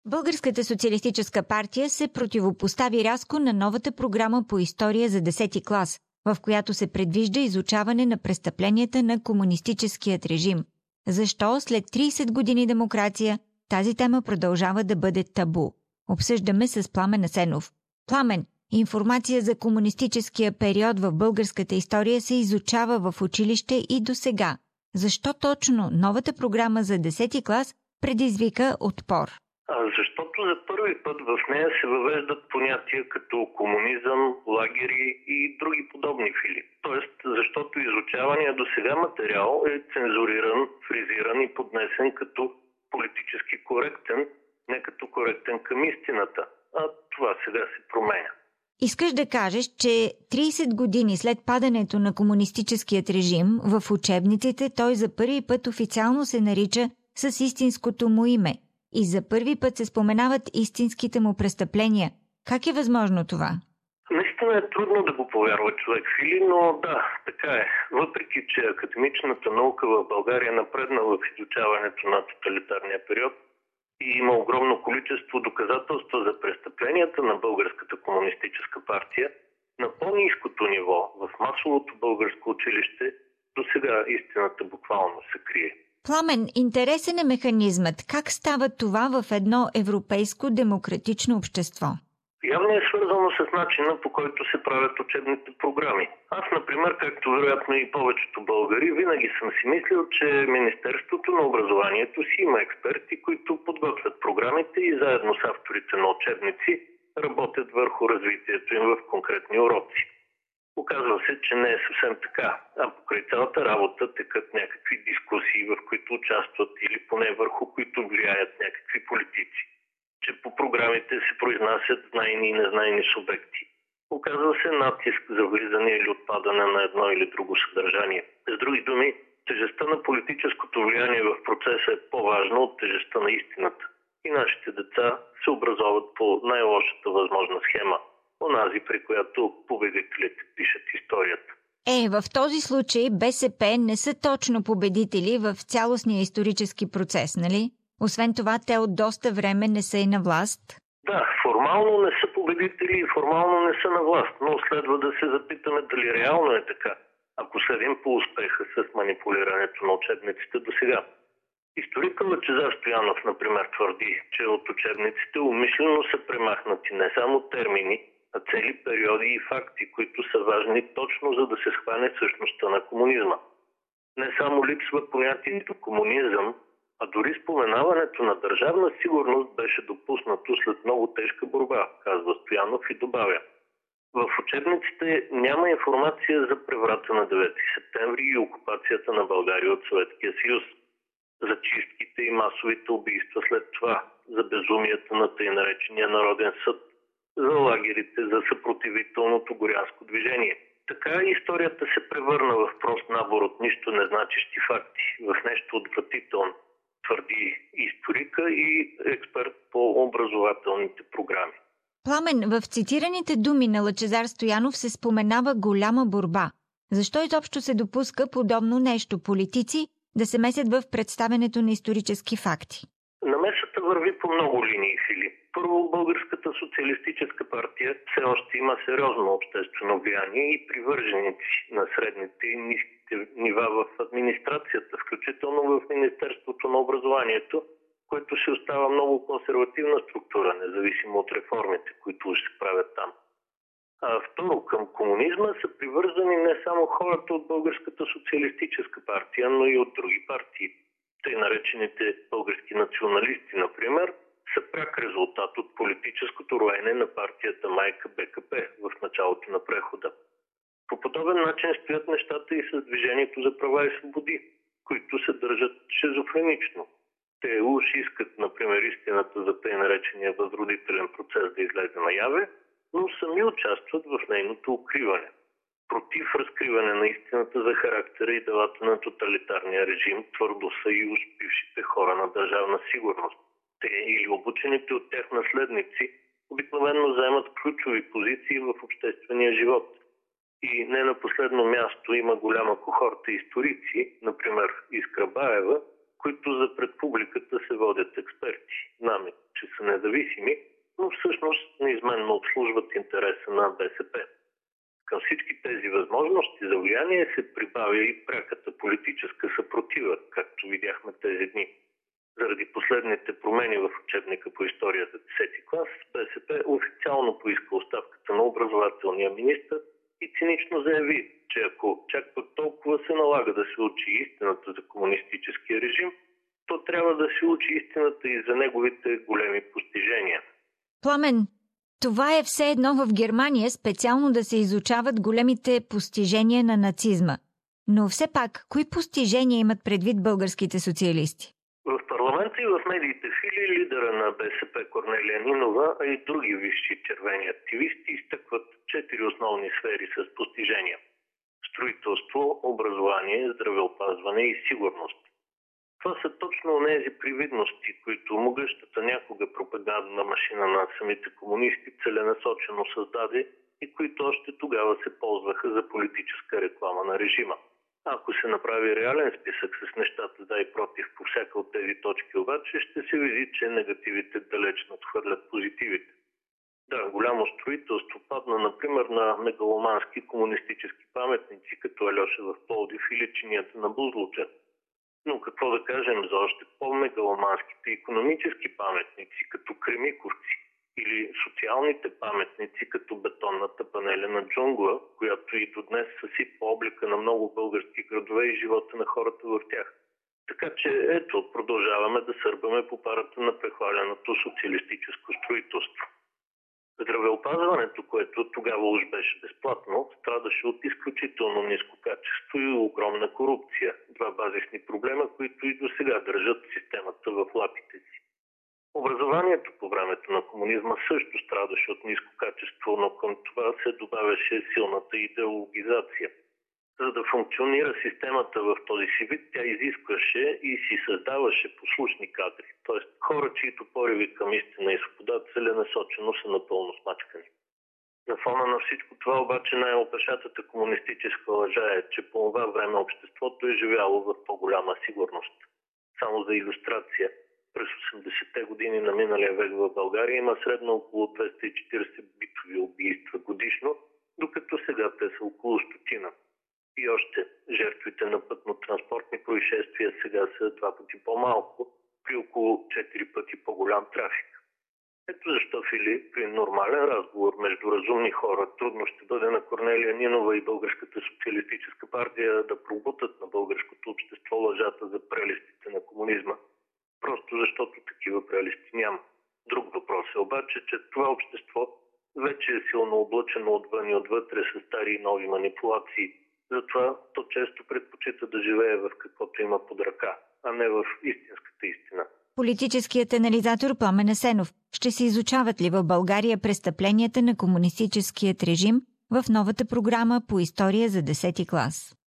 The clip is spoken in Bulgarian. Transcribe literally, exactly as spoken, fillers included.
Българската социалистическа партия се противопостави рязко на новата програма по история за десети клас, в която се предвижда изучаване на престъпленията на комунистическият режим. Защо след трийсет години демокрация тази тема продължава да бъде табу? Обсъждаме с Пламен Асенов. Пламен, информация за комунистическия период в българската история се изучава в училище и досега. Защо точно новата програма за десети клас предизвика отпор? А, защото за първи път в нея се въвеждат понятия като комунизъм, лагери и други подобни фили. Тоест, защото изучавания до сега материал е цензуриран, фризиран и поднесен като политически коректен, не като коректен към истината. А това сега се променя. Искаш да кажеш, че трийсет години след падането на комунистическият режим в учебниците той за първи път официално се нарича с истинското му име и за първи път се споменават истинските му престъпления. Как е възможно това? Наистина е трудно да го повярва човек, Фили, но да, така е. Въпреки че академичната наука в България напредна в изучаването на тоталитарния период и има огромно количество доказателства за престъпленията на Българската комунистическа партия, на по-ниското ниво, в масовото българско училище, до сега истината буквално се крие. Пламен, интересен е механизмът. Как става това в едно европейско демократично общество? Явно е свързано с начина, по който се правят учебните програми. Аз, например, както вероятно и повечето българи, винаги съм си мислил, че Министерството на образованието си има експерти, които подготвят програмите и заедно с авторите на учебници работят върху развитието им в конкретни уроци. Оказва се, че не е съвсем така, а покрай цялата работа текат някакви дискусии, в които участват или поне върху които влияят някакви политици, че по програмите се произнасят знайни и незнайни субекти. Оказва се натиск за влизане или отпадане на едно или друго съдържание. С други думи, тежестта на политическото влияние в процеса е по-важна от тежестта на истината. И нашите деца се образоват по най-лошата възможна схема, онази, при която победителите пишат историята. Е, в този случай БСП не са точно победители в цялостния исторически процес, нали? Освен това, те от доста време не са и на власт. Да, формално не са победители и формално не са на власт, но следва да се запитаме дали реално е така, ако следим по успеха с манипулирането на учебниците до сега. Историкът Лъчезар Стоянов, например, твърди, че от учебниците умишлено са премахнати не само термини, а цели периоди и факти, които са важни точно за да се схване същността на комунизма. Не само липсва понятието комунизъм, а дори споменаването на държавна сигурност беше допуснато след много тежка борба, казва Стоянов и добавя. В учебниците няма информация за преврата на девети септември и окупацията на България от Съветския съюз, за чистките и масовите убийства след това, за безумията на тъй наречения Народен съд, за лагерите, за съпротивителното горянско движение. Така историята се превърна в прост набор от нищо незначещи факти, в нещо отвратително, твърди историка и експерт по образователните програми. Пламен, в цитираните думи на Лъчезар Стоянов се споменава голяма борба. Защо изобщо се допуска подобно нещо политици да се месят в представянето на исторически факти? Намесата върви по много линии, Фили. Първо, Българската социалистическа партия все още има сериозно обществено влияние и привърженици на средните и ниските нива в администрацията, включително в Министерството на образованието, което ще остава много консервативна структура, независимо от реформите, които ще се правят там. А второ, към комунизма са привързани не само хората от Българската социалистическа партия, но и от други партии. Тъй наречените български националисти, например, са пряк резултат от политическото роене на партията майка БКП в началото на прехода. По подобен начин стоят нещата и с Движението за права и свободи, които се държат шизофренично. Те уж искат, например, истината за тъй наречения възродителен процес да излезе наяве, но сами участват в нейното укриване. Против разкриване на истината за характера и делата на тоталитарния режим твърдо са и уж бившите хора на държавна сигурност. Те или обучените от тях наследници обикновено заемат ключови позиции в обществения живот. И не на последно място има голяма кохорта историци, например Искра Баева, които за пред публиката се водят експерти, намет че са независими, но всъщност неизменно обслужват интереса на БСП. Към всички тези възможности за влияние се прибавя и пряката политическа съпротива, както видяхме тези дни. Заради последните промени в учебника по история за десети клас, БСП официално поиска оставката на образователния министър и цинично заяви, че ако чак пък толкова се налага да се учи истината за комунистическия режим, то трябва да се учи истината и за неговите големи постижения. Пламен, това е все едно в Германия специално да се изучават големите постижения на нацизма. Но все пак, кои постижения имат предвид българските социалисти? В парламента и в медиите Фили, лидера на БСП Корнелия Нинова, а и други висши червени активисти изтъкват четири основни сфери с постижения: строителство, образование, здравеопазване и сигурност. Това са точно онези привидности, които могъщата някога пропагандна машина на самите комунисти целенасочено създаде и които още тогава се ползваха за политическа реклама на режима. Ако се направи реален списък с нещата да и против по всяка от тези точки, обаче ще се види, че негативите далеч надхвърлят позитивите. Да, голямо строителство падна, например, на мегаломански комунистически паметници, като Алеша в Пловдив или чинията на Бузлуджа. Но какво да кажем за още по-мегаломанските икономически паметници, като Кремиковци, или социалните паметници, като бетонната панеля на Джунгла, която и до днес съсипва облика на много български градове и живота на хората в тях. Така че ето, продължаваме да сърбаме по парата на прехваленото социалистическо строителство. Здравеопазването, което тогава уж беше безплатно, страдаше от изключително ниско качество и огромна корупция. Два базисни проблема, които и до сега държат системата в лапите си. Образованието по времето на комунизма също страдаше от ниско качество, но към това се добавяше силната идеологизация. За да функционира системата в този си вид, тя изискваше и си създаваше послушни кадри, т.е. хора, чието пориви към истина и свобода целенасочено са напълно смачкани. На фона на всичко това обаче най-опешатата комунистическа лъжа е, че по това време обществото е живяло в по-голяма сигурност. Само за илюстрация, през осемдесетте години на миналия век в България има средно около двеста и четиридесет битови убийства годишно, докато сега те са около стотина. И още, жертвите на пътно-транспортни происшествия сега са два пъти по-малко, при около четири пъти по-голям трафик. Ето защо, Фили, при нормален разговор между разумни хора трудно ще бъде на Корнелия Нинова и Българската социалистическа партия да пробутат на българското общество лъжата за прелестите на комунизма, просто защото такива прелести няма. Друг въпрос е обаче, че това общество вече е силно облъчено отвън и отвътре с стари и нови манипулации. Затова то често предпочита да живее в каквото има под ръка, а не в истинската истина. Политическият анализатор Пламен Асенов: ще се изучават ли в България престъпленията на комунистическият режим в новата програма по история за десети клас?